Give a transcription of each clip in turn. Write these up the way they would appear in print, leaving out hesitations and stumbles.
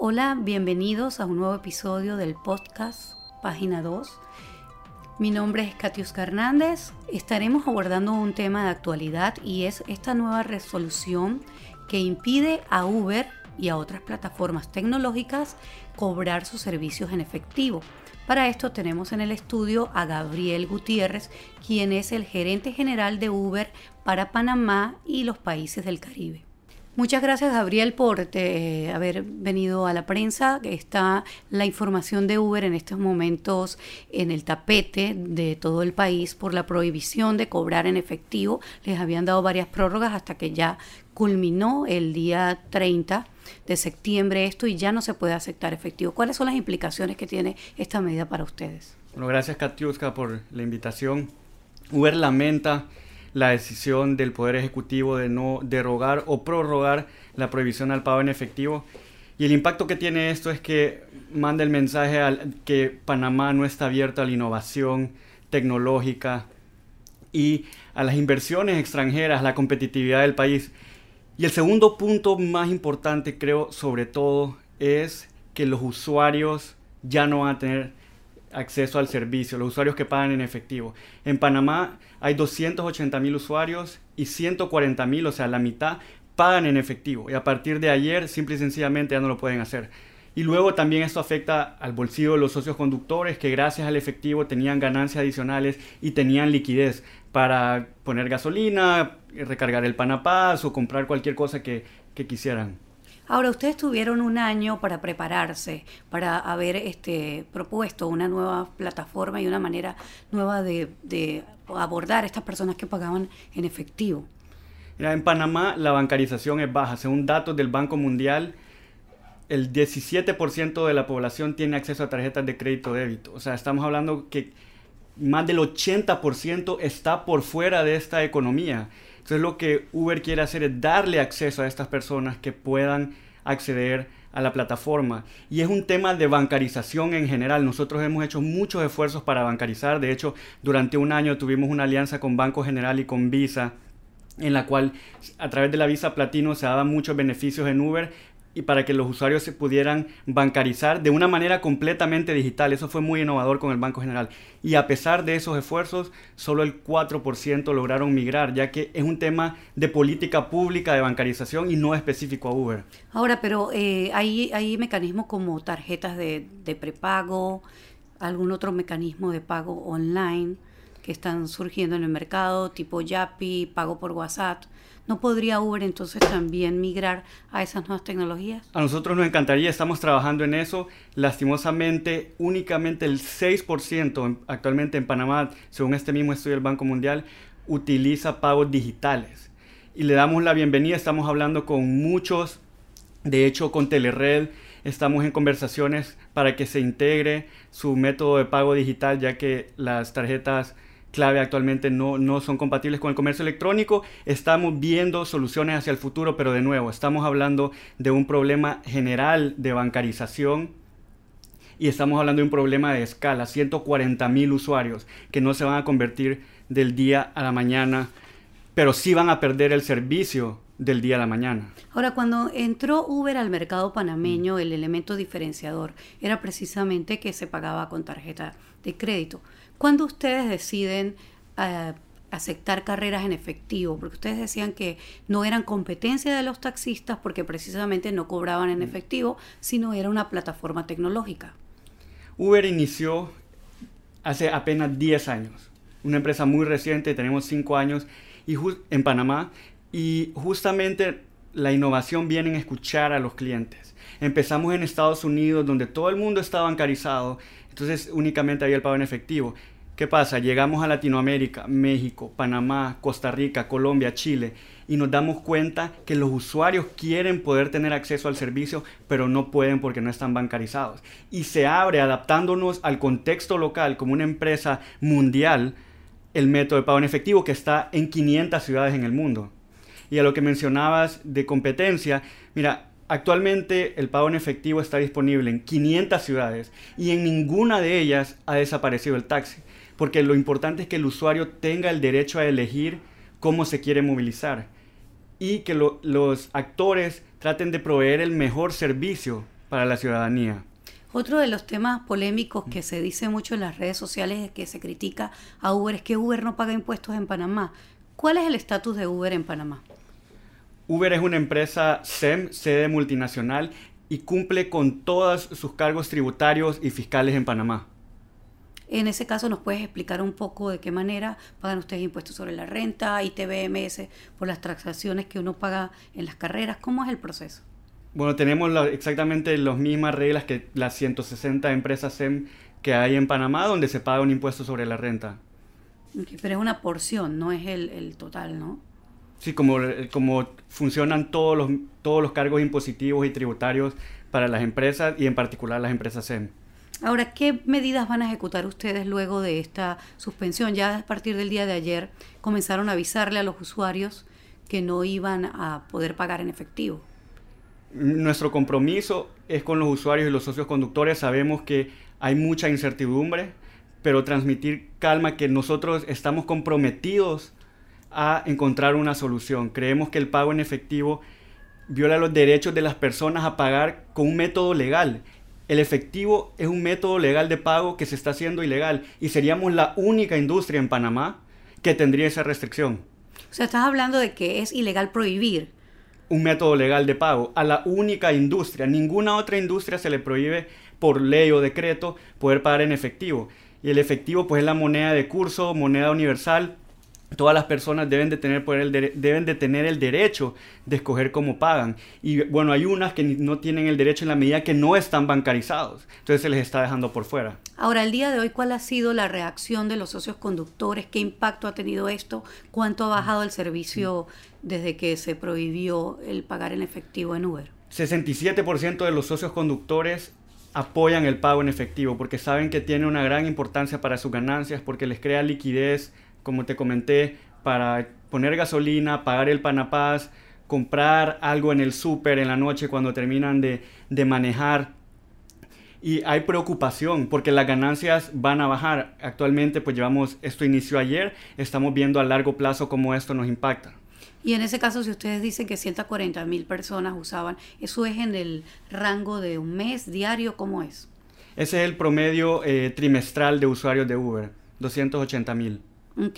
Hola, bienvenidos a un nuevo episodio del podcast Página 2. Mi nombre es Katiuska Hernández. Estaremos abordando un tema de actualidad y es esta nueva resolución que impide a Uber y a otras plataformas tecnológicas cobrar sus servicios en efectivo. Para esto tenemos en el estudio a Gabriel Gutiérrez, quien es el gerente general de Uber para Panamá y los países del Caribe. Muchas gracias, Gabriel, por haber venido a la prensa. Está la información de Uber en estos momentos en el tapete de todo el país por la prohibición de cobrar en efectivo. Les habían dado varias prórrogas hasta que ya culminó el día 30 de septiembre esto y ya no se puede aceptar efectivo. ¿Cuáles son las implicaciones que tiene esta medida para ustedes? Bueno, gracias, Katiuska, por la invitación. Uber lamenta la decisión del Poder Ejecutivo de no derogar o prorrogar la prohibición al pago en efectivo. Y el impacto que tiene esto es que manda el mensaje que Panamá no está abierto a la innovación tecnológica y a las inversiones extranjeras, la competitividad del país. Y el segundo punto más importante, creo, sobre todo, es que los usuarios ya no van a tener acceso al servicio, los usuarios que pagan en efectivo. En Panamá hay 280,000 usuarios y 140,000, o sea, la mitad, pagan en efectivo. Y a partir de ayer, simple y sencillamente ya no lo pueden hacer. Y luego también esto afecta al bolsillo de los socios conductores que gracias al efectivo tenían ganancias adicionales y tenían liquidez para poner gasolina, recargar el Panapaz o comprar cualquier cosa que quisieran. Ahora, ustedes tuvieron un año para prepararse, para haber propuesto una nueva plataforma y una manera nueva de abordar a estas personas que pagaban en efectivo. Mira, en Panamá la bancarización es baja. Según datos del Banco Mundial, el 17% de la población tiene acceso a tarjetas de crédito débito. O sea, estamos hablando que más del 80% está por fuera de esta economía. Entonces lo que Uber quiere hacer es darle acceso a estas personas que puedan acceder a la plataforma. Y es un tema de bancarización en general. Nosotros hemos hecho muchos esfuerzos para bancarizar. De hecho, durante un año tuvimos una alianza con Banco General y con Visa, en la cual a través de la Visa Platino se daban muchos beneficios en Uber y para que los usuarios se pudieran bancarizar de una manera completamente digital. Eso fue muy innovador con el Banco General. Y a pesar de esos esfuerzos, solo el 4% lograron migrar, ya que es un tema de política pública de bancarización y no específico a Uber. Ahora, pero hay mecanismos como tarjetas de prepago, algún otro mecanismo de pago online que están surgiendo en el mercado, tipo Yapi, pago por WhatsApp. ¿No podría Uber entonces también migrar a esas nuevas tecnologías? A nosotros nos encantaría, estamos trabajando en eso. Lastimosamente, únicamente el 6% actualmente en Panamá, según este mismo estudio del Banco Mundial, utiliza pagos digitales. Y le damos la bienvenida, estamos hablando con muchos, de hecho con Telered, estamos en conversaciones para que se integre su método de pago digital, ya que las tarjetas clave actualmente no son compatibles con el comercio electrónico. Estamos viendo soluciones hacia el futuro, pero de nuevo, estamos hablando de un problema general de bancarización y estamos hablando de un problema de escala, 140,000 usuarios que no se van a convertir del día a la mañana, pero sí van a perder el servicio del día a la mañana. Ahora, cuando entró Uber al mercado panameño, el elemento diferenciador era precisamente que se pagaba con tarjeta de crédito. ¿Cuándo ustedes deciden aceptar carreras en efectivo? Porque ustedes decían que no eran competencia de los taxistas porque precisamente no cobraban en efectivo, sino era una plataforma tecnológica. Uber inició hace apenas 10 años. Una empresa muy reciente, tenemos 5 años en Panamá. Y justamente la innovación viene en escuchar a los clientes. Empezamos en Estados Unidos, donde todo el mundo está bancarizado, entonces únicamente había el pago en efectivo. ¿Qué pasa? Llegamos a Latinoamérica, México, Panamá, Costa Rica, Colombia, Chile, y nos damos cuenta que los usuarios quieren poder tener acceso al servicio, pero no pueden porque no están bancarizados. Y se abre, adaptándonos al contexto local como una empresa mundial, el método de pago en efectivo que está en 500 ciudades en el mundo. Y a lo que mencionabas de competencia, mira, actualmente el pago en efectivo está disponible en 500 ciudades y en ninguna de ellas ha desaparecido el taxi, porque lo importante es que el usuario tenga el derecho a elegir cómo se quiere movilizar y que los actores traten de proveer el mejor servicio para la ciudadanía. Otro de los temas polémicos que se dice mucho en las redes sociales que se critica a Uber es que Uber no paga impuestos en Panamá. ¿Cuál es el estatus de Uber en Panamá? Uber es una empresa SEM, sede multinacional, y cumple con todos sus cargos tributarios y fiscales en Panamá. En ese caso, ¿nos puedes explicar un poco de qué manera pagan ustedes impuestos sobre la renta, ITBMS, por las transacciones que uno paga en las carreras? ¿Cómo es el proceso? Bueno, tenemos exactamente las mismas reglas que las 160 empresas SEM que hay en Panamá, donde se paga un impuesto sobre la renta. Okay, pero es una porción, no es el total, ¿no? Sí, como funcionan todos los cargos impositivos y tributarios para las empresas y en particular las empresas SEM. Ahora, ¿qué medidas van a ejecutar ustedes luego de esta suspensión? Ya a partir del día de ayer comenzaron a avisarle a los usuarios que no iban a poder pagar en efectivo. Nuestro compromiso es con los usuarios y los socios conductores. Sabemos que hay mucha incertidumbre, pero transmitir calma, que nosotros estamos comprometidos a encontrar una solución. Creemos que el pago en efectivo viola los derechos de las personas a pagar con un método legal. El efectivo es un método legal de pago que se está haciendo ilegal y seríamos la única industria en Panamá que tendría esa restricción. O sea, estás hablando de que es ilegal prohibir un método legal de pago a la única industria. Ninguna otra industria se le prohíbe por ley o decreto poder pagar en efectivo. Y el efectivo pues es la moneda de curso, moneda universal. Todas las personas deben de tener el derecho de escoger cómo pagan. Y bueno, hay unas que no tienen el derecho en la medida que no están bancarizados. Entonces se les está dejando por fuera. Ahora, el día de hoy, ¿cuál ha sido la reacción de los socios conductores? ¿Qué impacto ha tenido esto? ¿Cuánto ha bajado el servicio desde que se prohibió el pagar en efectivo en Uber? 67% de los socios conductores apoyan el pago en efectivo porque saben que tiene una gran importancia para sus ganancias, porque les crea liquidez, como te comenté, para poner gasolina, pagar el Panapaz, comprar algo en el súper en la noche cuando terminan de manejar. Y hay preocupación porque las ganancias van a bajar. Actualmente, pues esto inició ayer, estamos viendo a largo plazo cómo esto nos impacta. Y en ese caso, si ustedes dicen que 140,000 personas usaban, ¿eso es en el rango de un mes, diario? ¿Cómo es? Ese es el promedio trimestral de usuarios de Uber, 280,000. Ok.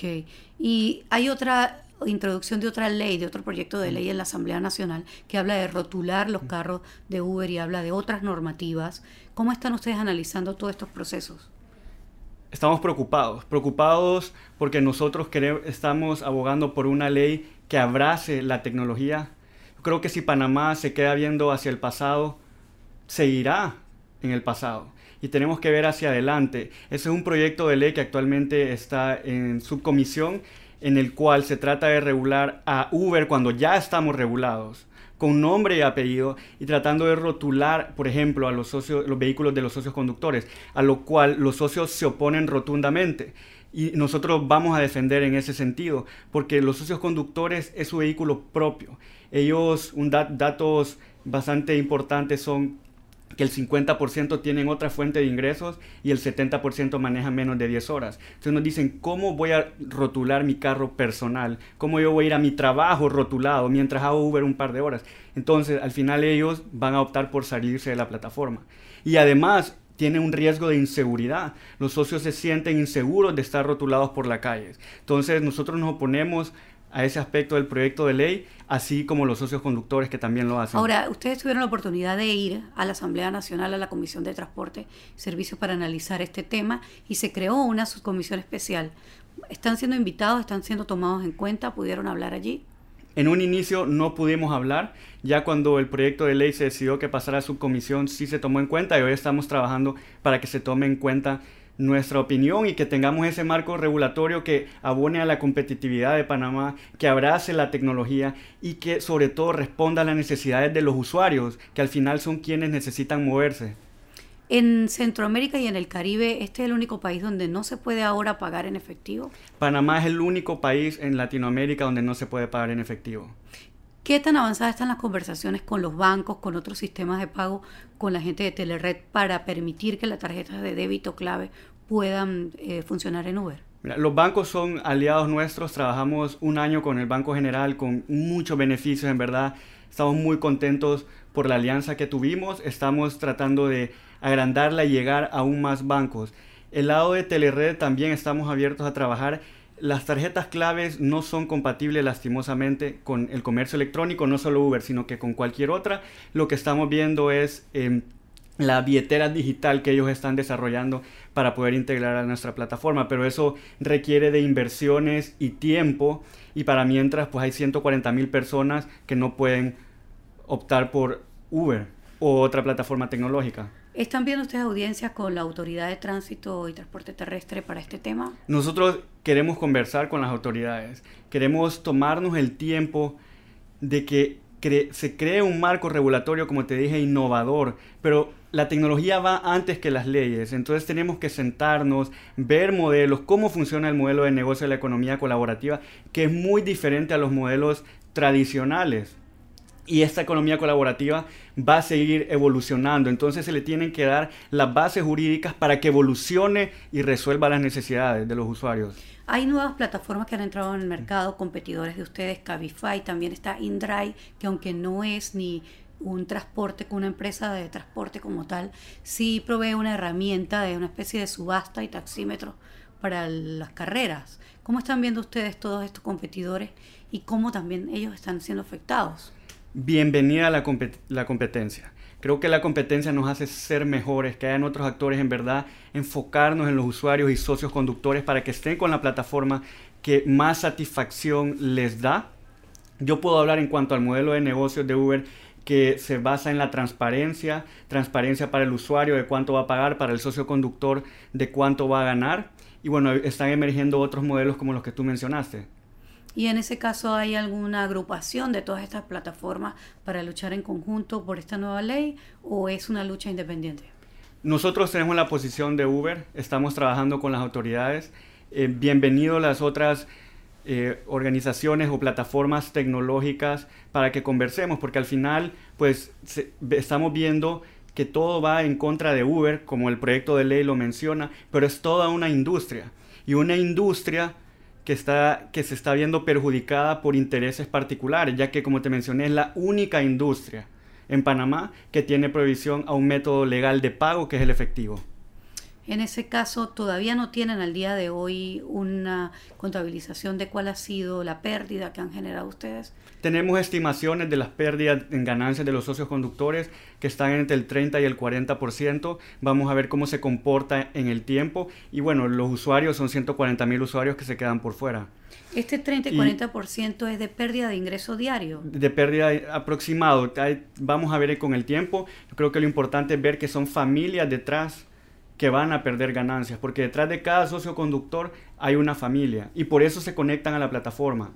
Y hay otra introducción de otra ley, de otro proyecto de ley en la Asamblea Nacional que habla de rotular los carros de Uber y habla de otras normativas. ¿Cómo están ustedes analizando todos estos procesos? Estamos preocupados porque nosotros estamos abogando por una ley que abrace la tecnología. Yo creo que si Panamá se queda viendo hacia el pasado, seguirá en el pasado. Y tenemos que ver hacia adelante. Ese es un proyecto de ley que actualmente está en subcomisión, en el cual se trata de regular a Uber cuando ya estamos regulados, con nombre y apellido, y tratando de rotular, por ejemplo, a los vehículos de los socios conductores, a lo cual los socios se oponen rotundamente. Y nosotros vamos a defender en ese sentido, porque los socios conductores es su vehículo propio. Ellos, datos bastante importantes son que el 50% tienen otra fuente de ingresos y el 70% manejan menos de 10 horas. Entonces nos dicen, ¿cómo voy a rotular mi carro personal? ¿Cómo yo voy a ir a mi trabajo rotulado mientras hago Uber un par de horas? Entonces, al final ellos van a optar por salirse de la plataforma. Y además, tiene un riesgo de inseguridad. Los socios se sienten inseguros de estar rotulados por la calle. Entonces, nosotros nos oponemos a ese aspecto del proyecto de ley, así como los socios conductores que también lo hacen. Ahora, ustedes tuvieron la oportunidad de ir a la Asamblea Nacional, a la Comisión de Transporte y Servicios para analizar este tema y se creó una subcomisión especial. ¿Están siendo invitados, están siendo tomados en cuenta? ¿Pudieron hablar allí? En un inicio no pudimos hablar, ya cuando el proyecto de ley se decidió que pasara a subcomisión sí se tomó en cuenta y hoy estamos trabajando para que se tome en cuenta nuestra opinión y que tengamos ese marco regulatorio que abone a la competitividad de Panamá, que abrace la tecnología y que sobre todo responda a las necesidades de los usuarios, que al final son quienes necesitan moverse. En Centroamérica y en el Caribe, ¿este es el único país donde no se puede ahora pagar en efectivo? Panamá es el único país en Latinoamérica donde no se puede pagar en efectivo. ¿Qué tan avanzadas están las conversaciones con los bancos, con otros sistemas de pago, con la gente de Telered para permitir que las tarjetas de débito clave puedan funcionar en Uber? Mira, los bancos son aliados nuestros, trabajamos un año con el Banco General con muchos beneficios, en verdad. Estamos muy contentos por la alianza que tuvimos, estamos tratando de agrandarla y llegar a aún más bancos. El lado de Telered también estamos abiertos a trabajar. Las tarjetas claves no son compatibles lastimosamente con el comercio electrónico, no solo Uber, sino que con cualquier otra. Lo que estamos viendo es la billetera digital que ellos están desarrollando para poder integrar a nuestra plataforma, pero eso requiere de inversiones y tiempo, y para mientras pues hay 140,000 personas que no pueden optar por Uber o otra plataforma tecnológica. ¿Están viendo ustedes audiencias con la Autoridad de Tránsito y Transporte Terrestre para este tema? Nosotros queremos conversar con las autoridades, queremos tomarnos el tiempo de que se cree un marco regulatorio, como te dije, innovador, pero la tecnología va antes que las leyes, entonces tenemos que sentarnos, ver modelos, cómo funciona el modelo de negocio de la economía colaborativa, que es muy diferente a los modelos tradicionales. Y esta economía colaborativa va a seguir evolucionando, entonces se le tienen que dar las bases jurídicas para que evolucione y resuelva las necesidades de los usuarios. Hay nuevas plataformas que han entrado en el mercado, competidores de ustedes, Cabify, también está InDrive, que aunque no es ni un transporte con una empresa de transporte como tal, sí provee una herramienta de una especie de subasta y taxímetro para las carreras. ¿Cómo están viendo ustedes todos estos competidores y cómo también ellos están siendo afectados? Bienvenida a la competencia. Creo que la competencia nos hace ser mejores, que hayan otros actores en verdad, enfocarnos en los usuarios y socios conductores para que estén con la plataforma que más satisfacción les da. Yo puedo hablar en cuanto al modelo de negocios de Uber, que se basa en la transparencia para el usuario de cuánto va a pagar, para el socio conductor de cuánto va a ganar. Y bueno, están emergiendo otros modelos como los que tú mencionaste. ¿Y en ese caso hay alguna agrupación de todas estas plataformas para luchar en conjunto por esta nueva ley o es una lucha independiente? Nosotros tenemos la posición de Uber, estamos trabajando con las autoridades. Bienvenido las otras organizaciones o plataformas tecnológicas para que conversemos, porque al final pues estamos viendo que todo va en contra de Uber, como el proyecto de ley lo menciona, pero es toda una industria, y una industria que se está viendo perjudicada por intereses particulares, ya que, como te mencioné, es la única industria en Panamá que tiene prohibición a un método legal de pago, que es el efectivo. En ese caso, ¿todavía no tienen al día de hoy una contabilización de cuál ha sido la pérdida que han generado ustedes? Tenemos estimaciones de las pérdidas en ganancias de los socios conductores que están entre el 30 y el 40%. Vamos a ver cómo se comporta en el tiempo. Y bueno, los usuarios son 140,000 usuarios que se quedan por fuera. ¿Este 30 y 40% es de pérdida de ingreso diario? De pérdida aproximado. Vamos a ver con el tiempo. Yo creo que lo importante es ver que son familias detrás que van a perder ganancias, porque detrás de cada socio conductor hay una familia y por eso se conectan a la plataforma.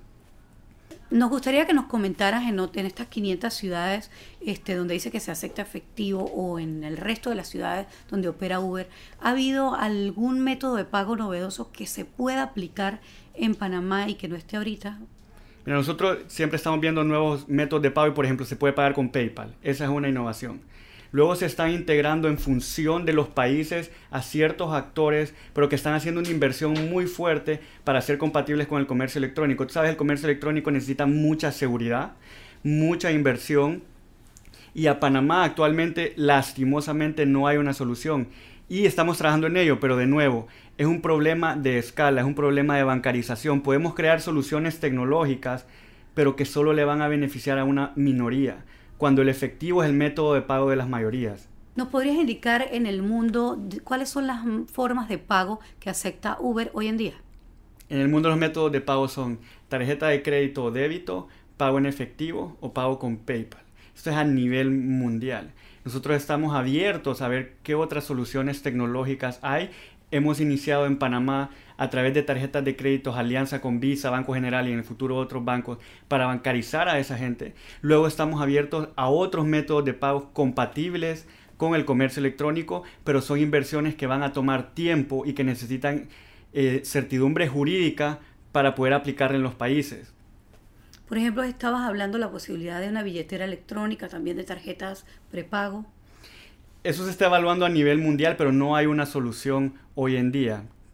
Nos gustaría que nos comentaras en estas 500 ciudades donde dice que se acepta efectivo o en el resto de las ciudades donde opera Uber, ¿ha habido algún método de pago novedoso que se pueda aplicar en Panamá y que no esté ahorita? Mira, nosotros siempre estamos viendo nuevos métodos de pago y, por ejemplo, se puede pagar con PayPal. Esa es una innovación. Luego se están integrando en función de los países a ciertos actores, pero que están haciendo una inversión muy fuerte para ser compatibles con el comercio electrónico. Tú sabes, el comercio electrónico necesita mucha seguridad, mucha inversión, y a Panamá actualmente, lastimosamente, no hay una solución. Y estamos trabajando en ello, pero de nuevo, es un problema de escala, es un problema de bancarización. Podemos crear soluciones tecnológicas, pero que solo le van a beneficiar a una minoría, cuando el efectivo es el método de pago de las mayorías. ¿Nos podrías indicar en el mundo cuáles son las formas de pago que acepta Uber hoy en día? En el mundo los métodos de pago son tarjeta de crédito o débito, pago en efectivo o pago con PayPal. Esto es a nivel mundial. Nosotros estamos abiertos a ver qué otras soluciones tecnológicas hay. Hemos iniciado en Panamá a través de tarjetas de créditos, alianza con Visa, Banco General y en el futuro otros bancos para bancarizar a esa gente. Luego estamos abiertos a otros métodos de pago compatibles con el comercio electrónico, pero son inversiones que van a tomar tiempo y que necesitan certidumbre jurídica para poder aplicar en los países. Por ejemplo, estabas hablando de la posibilidad de una billetera electrónica, también de tarjetas prepago. Eso se está evaluando a nivel mundial, pero no hay una solución hoy en día.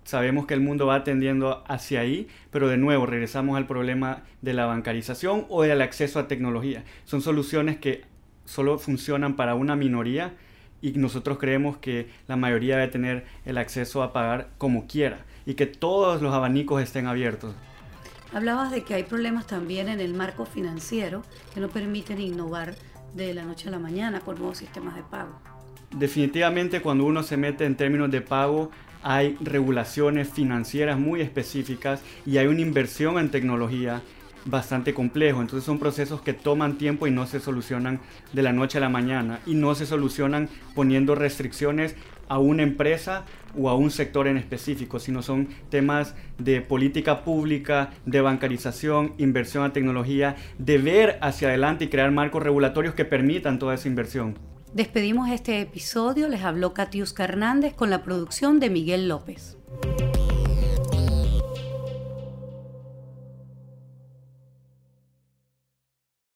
sabemos que el mundo va tendiendo hacia ahí, pero de nuevo regresamos al problema de la bancarización o del acceso a tecnología. Son soluciones que solo funcionan para una minoría y nosotros creemos que la mayoría debe tener el acceso a pagar como quiera y que todos los abanicos estén abiertos. Hablabas de que hay problemas también en el marco financiero que no permiten innovar de la noche a la mañana con nuevos sistemas de pago. Definitivamente cuando uno se mete en términos de pago hay regulaciones financieras muy específicas y hay una inversión en tecnología bastante complejo. Entonces son procesos que toman tiempo y no se solucionan de la noche a la mañana y no se solucionan poniendo restricciones a una empresa o a un sector en específico, sino son temas de política pública, de bancarización, inversión a tecnología, de ver hacia adelante y crear marcos regulatorios que permitan toda esa inversión. Despedimos este episodio, les habló Katiuska Hernández con la producción de Miguel López.